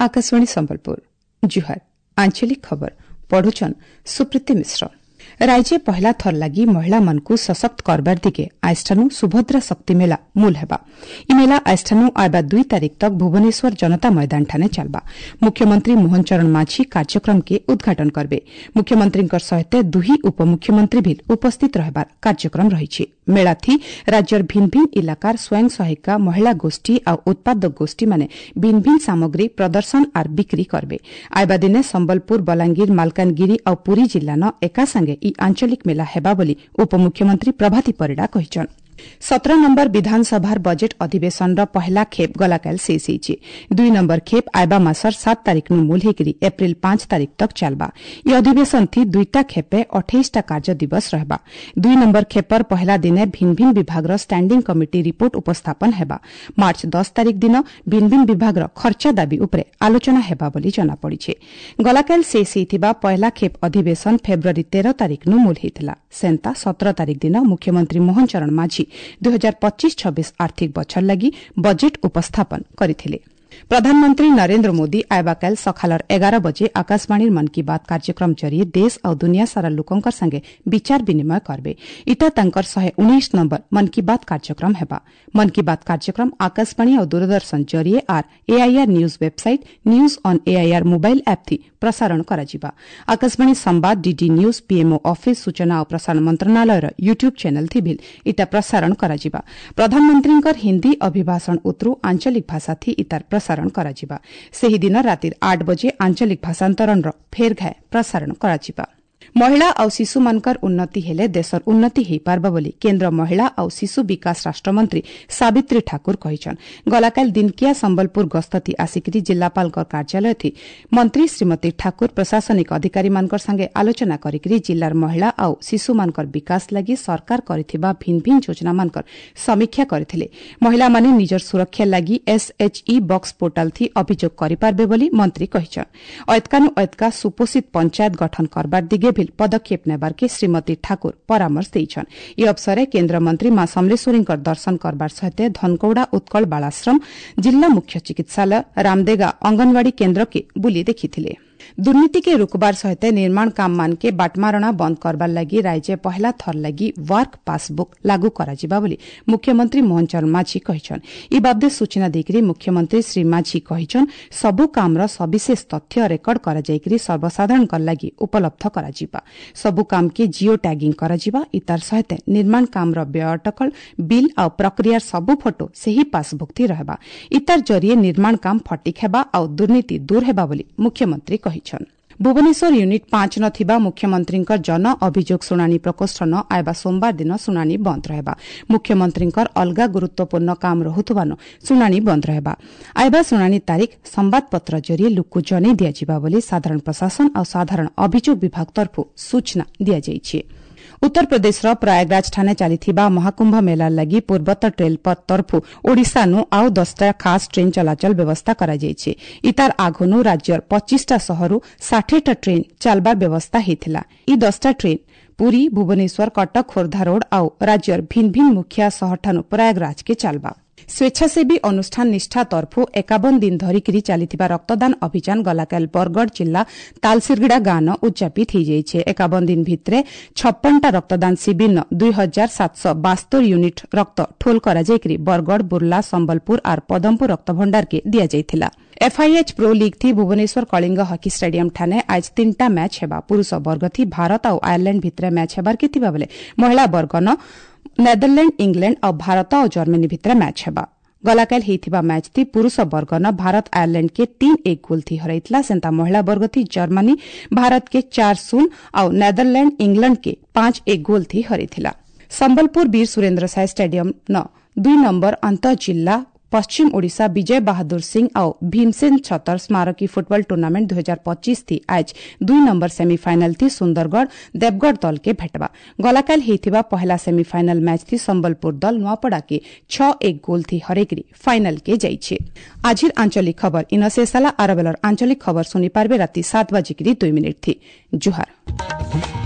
आकाशवाणी संबलपुर जुहार आंचलिक खबर पढ़ुछन सुप्रीति मिश्र। राज्य पहला थर लगी महिला मन को सशक्त करबार दिगे आइष्ठानु सुभद्रा शक्ति मेला मूल हेबा। इ मेला आइष्ठानु आबा 2 तारिख तक भुवनेश्वर जनता मैदान ठाने चलबा। मुख्यमंत्री मोहन चरण माझी कार्यक्रम के उद्घाटन करबे। मुख्यमंत्री सहित 2 उपमुख्यमंत्री भी उपस्थित रहबार कार्यक्रम रही। मेला थी राज्यर भिन्न भिन्न इलाकार स्वयं सहायिका महिला गोष्ठी और उत्पादक गोष्ठी माने भिन्न भिन्न सामग्री प्रदर्शन और बिक्री करबे। आइबा दिने संबलपुर बलांगीर मालकानगिरी और पुरी जिल्ला न एका संगे इ आंचलिक मेला हेबा बोली उपमुख्यमंत्री प्रभाती परिडा कहिछन। 17 नंबर विधानसभार बजेट अधिवेशन पहला खेप गलाकाल शेष होइछि। 2 नंबर खेप आइबा मासर 7 तारिख नु मूल हेकरी एप्रिल 5 तारिख तक चलबा। इ अधिवेशन थी 2टा खेपे 28टा कार्य दिवस रहबा। 2 नंबर खेपर पहला दिने भिन्न भिन्न विभाग स्टैंडिंग कमिटी रिपोर्ट उपस्थापन हेबा। मार्च 10 तारिख दिन भिन्न भिन्न विभाग खर्च दाबी उपरे आलोचना हेबा बोली जना पड़िछे। गलाकाल शेष होइथिबा पहला खेप अधिवेशन फेब्रुआरी 13 तारिख नु मूल हेतिला। सेंता 17 तारिख दिन मुख्यमंत्री मोहन चरण माझी 2025-26 आर्थिक बछर लगी बजेट उपस्थापन करिथिले। प्रधानमंत्री नरेंद्र मोदी आइबाकाल सखालर 11 बजे आकाशवाणी मन की बात कार्यक्रम जरिए देश और दुनिया सारा लोकंकर संगे विचार विनिमय करबे। इता तांकर 119 नंबर मन की बात कार्यक्रम हेबा। मन की बात कार्यक्रम आकाशवाणी और दूरदर्शन जरिए आर AIR news website news on AIR mobile app थी प्रसारण कराजिबा। आकाशवाणी संवाद डीडी न्यूज पीएमओ ऑफिस सूचना और प्रसारण मंत्रणालय यूट्यूब चैनल थी भी इता प्रसारण कराजिबा। प्रधानमंत्री हिंदी अभिभाषण उतरू आंचलिक भाषा थी इतार प्रसारण कराजिबा। सेही दिन राति 8 बजे आंचलिक भाषांतरण फेर घाय प्रसारण कराजिबा। महिला और शिशु मानकर उन्नति हेले देशर उन्नति हो पारबा बोली केन्द्र महिला और शिशु विकास राष्ट्रमंत्री सावित्री ठाकुर कहिछन। गलाकाल दिनकिया संबलपुर गस्तती आसिकरी जिल्लापाल कार्यालय थी मंत्री श्रीमती ठाकुर प्रशासनिक अधिकारी मानकर संगे आलोचना करिकरी जिल्लार महिला और शिशु मानकर विकास लगी सरकार करिथिबा भिन्न भिन्न योजना मानकर समीक्षा करथिले। महिला माने निजर सुरक्षा लगी एसएचई बॉक्स पोर्टल थी अभियोग करिपारबे बोली मंत्री कहिछन। ऐतकानु ऐतका सुपोषित पंचायत गठन करबार दिगे पदक्षेप नेबार के श्रीमती ठाकुर परामर्श देइछन। इ अवसरे केन्द्र मंत्री मां समलेश्वरींकर दर्शन करबार सहित धनकौड़ा उत्कल बालाश्रम जिला मुख्य चिकित्सालय रामदेगा अंगनवाड़ी केन्द्र के बुली देखिथिले। दुर्नीति के रुकबार सहित निर्माण काम मान के बाटमारणा बंद करबार लगी राज्य पहला थर लगी वर्क पासबुक लागू कराजिबा बोली मुख्यमंत्री मोहन चरण माझी कहिछन। इ बाबदे सूचना देकरी मुख्यमंत्री श्री माझी कहिछन सबु कामर सविशेष तथ्य रेकर्ड करा जायकरी सर्वसाधारण कर लगी उपलब्ध कराजिबा। सबु काम के जियो टैगिंग कराजिबा। इतार सहित निर्माण कामर व्यय अटकल बिल और प्रक्रिया सबु फोटो सेही पासबुक थी रहबा। इतार जरिए निर्माण काम फटिक हेबा और दुर्नीति दूर हेबा बोली मुख्यमंत्री कहिछन। भुवनेश्वर यूनिट 5 नथिबा मुख्यमंत्रींकर जन अभियोग शुणानी प्रकोष्ठ न आइबा सोमवार दिन शुणानी बंद रहेबा। मुख्यमंत्रींकर अलगा गुरुत्वपूर्ण काम रहुथबानो शुणानी बंद रहेबा। आइबा शुणानी तारीख संवादपत्र जरिए लुकु जनै दियाजिबा बोली साधारण प्रशासन और साधारण अभियोग विभाग तरफु सूचना दिया जाइछि। उत्तर प्रदेश प्रयागराज ठाने चलीथिबा महाकुंभ मेला लगी पूर्वोत्तर ट्रेल पथ तरफु ओडिशा नु आउ 10टा खास ट्रेन चलाचल व्यवस्था करा जाइछि। इतार आगोनु राज्यर 25टा सहरु 60टा ट्रेन चलबार व्यवस्था हेथिला। इ 10टा ट्रेन पुरी भुवनेश्वर कटक खोर्धा रोड आउ राज्यर भिन्न भिन्न मुख्य शहर ठानु प्रयागराज के चलबा। स्वेच्छासेवी अनुष्ठान निष्ठा तरफु 51 दिन धरिकी चलीथिबा रक्तदान अभियान गलाकाल बरगढ़ जिला तालसिरगिड़ा गान उद्यापित हो जाइछे। 51 दिन भितरे 56टा रक्तदान शिविर न 2772 यूनिट रक्त ठोल करा जायकरी बरगढ़ बुर्ला संबलपुर और पदमपुर रक्त भंडार के दिया जाइथिला। एफआईएच प्रो लीग थी भुवनेश्वर कलिंग हॉकी स्टेडियम ठाने आज 3टा मैच हेबा। पुरुष वर्ग थी भारत और आयरलैंड भितरे मैच हेबार के थिबा बेले महिला वर्ग न नेदरलैंड इंग्लैंड और भारत और जर्मनी भितरे मैच हेबा। गलाकाल हेथिबा मैच थी पुरुष वर्ग न भारत आयरलैंड के 3-1 गोल थी हरैतला। सेंता महिला वर्ग थी जर्मनी भारत के 4-0 और नेदरलैंड इंग्लैंड के 5-1 गोल थी हरैथिला। संबलपुर वीर सुरेंद्र साय स्टेडियम न 2 नंबर अंतर जिला पश्चिम ओडिशा विजय बहादुर सिंह और भीमसेन छतर स्मारकी फुटबॉल टूर्नामेंट 2025 थी आज 2 नंबर सेमीफाइनल थी सुंदरगढ़ देवगढ़ दल के भेटबा। गलाकाल हेथिबा पहला सेमीफाइनल मैच थी संबलपुर दल नुआपड़ा के 6-1 गोल थी हरेकरी फाइनल के जाइछे। आजिर आंचलिक खबर इनशेषाला आरबेलर आंचलिक खबर सुनी पारबे राति 7 बजे 2 मिनिट थी। जुहार।